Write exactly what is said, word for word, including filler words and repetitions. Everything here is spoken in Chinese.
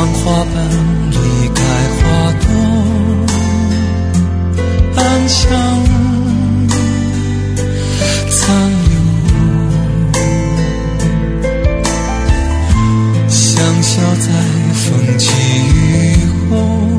花瓣离开花朵，安详残留，香消在风起雨后。